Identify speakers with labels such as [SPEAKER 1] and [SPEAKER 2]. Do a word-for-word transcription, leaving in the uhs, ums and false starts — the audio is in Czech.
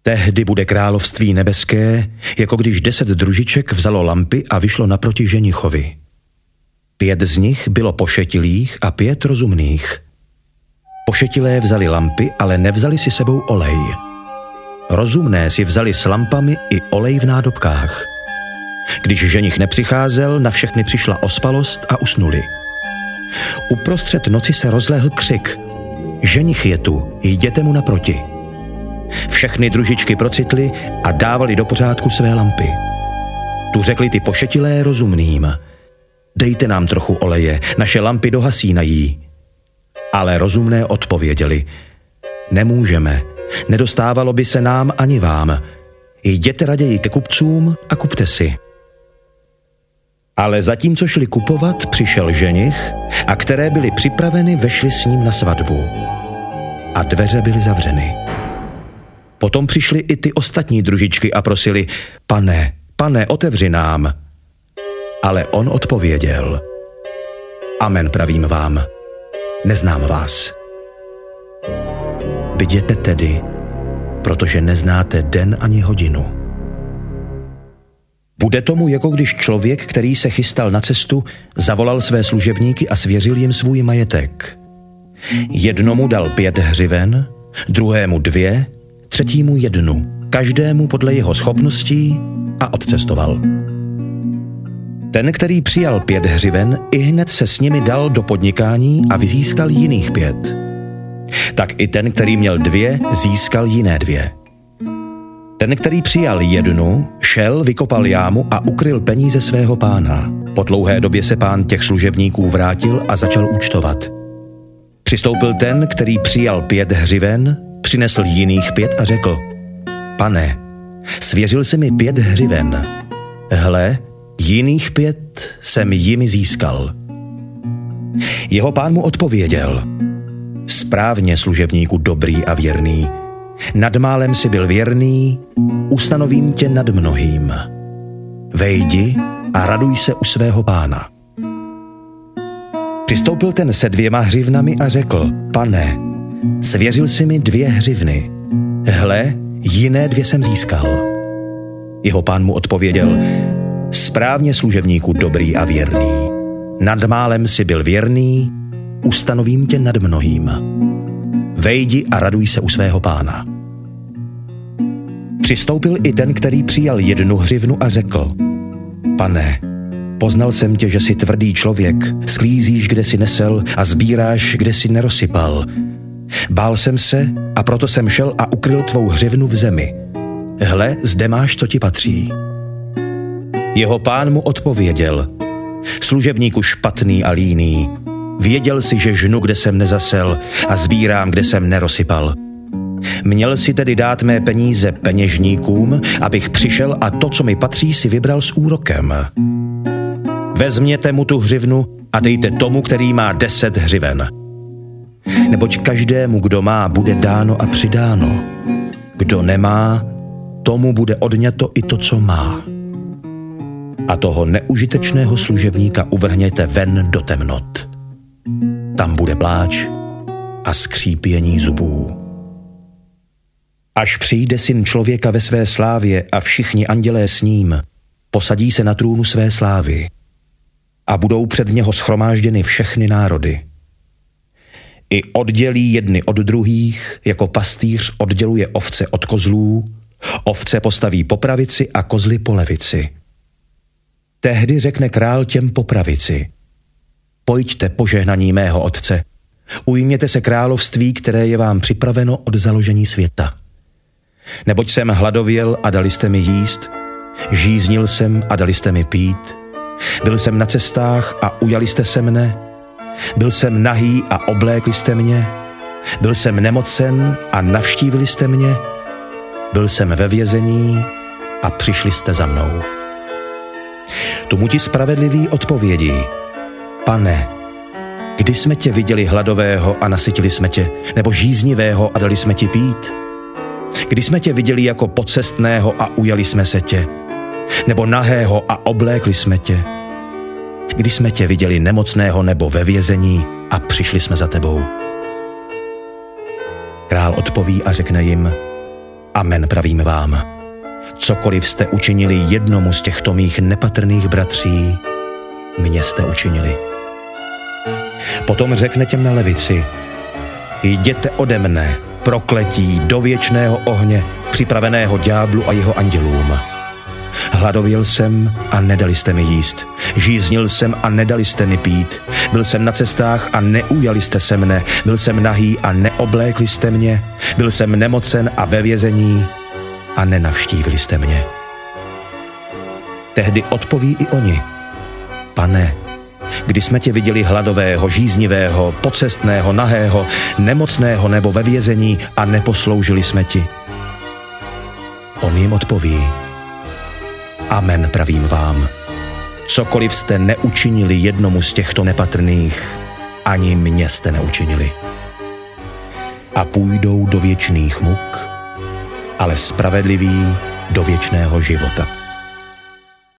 [SPEAKER 1] Tehdy bude království nebeské, jako když deset družiček vzalo lampy a vyšlo naproti ženichovi. Pět z nich bylo pošetilých a pět rozumných. Pošetilé vzali lampy, ale nevzali si sebou olej. Rozumné si vzali s lampami i olej v nádobkách. Když ženich nepřicházel, na všechny přišla ospalost a usnuli. Uprostřed noci se rozlehl křik: ženich je tu, jděte mu naproti. Všechny družičky procitly a dávali do pořádku své lampy. Tu řekli ty pošetilé rozumným: dejte nám trochu oleje, naše lampy dohasínají. Ale rozumné odpověděli: nemůžeme, nedostávalo by se nám ani vám. Jděte raději ke kupcům a kupte si. Ale zatímco šli kupovat, přišel ženich a které byly připraveny, vešli s ním na svatbu. A dveře byly zavřeny. Potom přišly i ty ostatní družičky a prosili: pane, pane, otevři nám. Ale on odpověděl: amen, pravím vám, neznám vás. Bděte tedy, protože neznáte den ani hodinu. Bude tomu, jako když člověk, který se chystal na cestu, zavolal své služebníky a svěřil jim svůj majetek. Jednomu dal pět hřiven, druhému dvě, třetímu jednu, každému podle jeho schopností, a odcestoval. Ten, který přijal pět hřiven, ihned se s nimi dal do podnikání a vyzískal jiných pět. Tak i ten, který měl dvě, získal jiné dvě. Ten, který přijal jednu, šel, vykopal jámu a ukryl peníze svého pána. Po dlouhé době se pán těch služebníků vrátil a začal účtovat. Přistoupil ten, který přijal pět hřiven, přinesl jiných pět a řekl: pane, svěřil jsi mi pět hřiven. Hle, jiných pět jsem jimi získal. Jeho pán mu odpověděl: správně, služebníku dobrý a věrný. Nad málem si byl věrný, ustanovím tě nad mnohým. Vejdi a raduj se u svého pána. Přistoupil ten se dvěma hřivnami a řekl: pane, svěřil jsi mi dvě hřivny. Hle, jiné dvě jsem získal. Jeho pán mu odpověděl: správně, služebníku dobrý a věrný. Nad málem si byl věrný, ustanovím tě nad mnohým. Vejdi a raduj se u svého pána. Přistoupil i ten, který přijal jednu hřivnu a řekl: pane, poznal jsem tě, že jsi tvrdý člověk, sklízíš, kde si nesel a sbíráš, kde si nerosypal. Bál jsem se a proto jsem šel a ukryl tvou hřivnu v zemi. Hle, zde máš, co ti patří. Jeho pán mu odpověděl: služebníku špatný a líný, věděl si, že žnu, kde jsem nezasel, a sbírám, kde jsem nerosypal. Měl si tedy dát mé peníze peněžníkům, abych přišel a to, co mi patří, si vybral s úrokem. Vezměte mu tu hřivnu a dejte tomu, který má deset hřiven. Neboť každému, kdo má, bude dáno a přidáno. Kdo nemá, tomu bude odňato i to, co má. A toho neužitečného služebníka uvrhněte ven do temnot. Tam bude pláč a skřípění zubů. Až přijde Syn člověka ve své slávě a všichni andělé s ním, posadí se na trůnu své slávy a budou před něho shromážděny všechny národy. I oddělí jedny od druhých, jako pastýř odděluje ovce od kozlů, ovce postaví po pravici a kozly po levici. Tehdy řekne král těm po pravici: pojďte, požehnaní mého otce, ujměte se království, které je vám připraveno od založení světa. Neboť jsem hladověl a dali jste mi jíst, žíznil jsem a dali jste mi pít, byl jsem na cestách a ujali jste se mne, byl jsem nahý a oblékli jste mě, byl jsem nemocen a navštívili jste mě, byl jsem ve vězení a přišli jste za mnou. Tomu ti spravedliví odpovědí: pane, kdy jsme tě viděli hladového a nasytili jsme tě, nebo žíznivého a dali jsme ti pít? Kdy jsme tě viděli jako pocestného a ujali jsme se tě, nebo nahého a oblékli jsme tě? Kdy jsme tě viděli nemocného nebo ve vězení a přišli jsme za tebou? Král odpoví a řekne jim: Amen pravím vám. Cokoliv jste učinili jednomu z těchto mých nepatrných bratří, mně jste učinili. Potom řekne těm na levici: jděte ode mne, prokletí, do věčného ohně, připraveného ďáblu a jeho andělům. Hladověl jsem a nedali jste mi jíst. Žíznil jsem a nedali jste mi pít. Byl jsem na cestách a neujali jste se mne. Byl jsem nahý a neoblékli jste mě. Byl jsem nemocen a ve vězení a nenavštívili jste mě. Tehdy odpoví i oni: Pane, kdy jsme tě viděli hladového, žíznivého, pocestného, nahého, nemocného nebo ve vězení a neposloužili jsme ti? On jim odpoví: Amen pravím vám. Cokoliv jste neučinili jednomu z těchto nepatrných, ani mě jste neučinili. A půjdou do věčných muk, ale spravedliví do věčného života.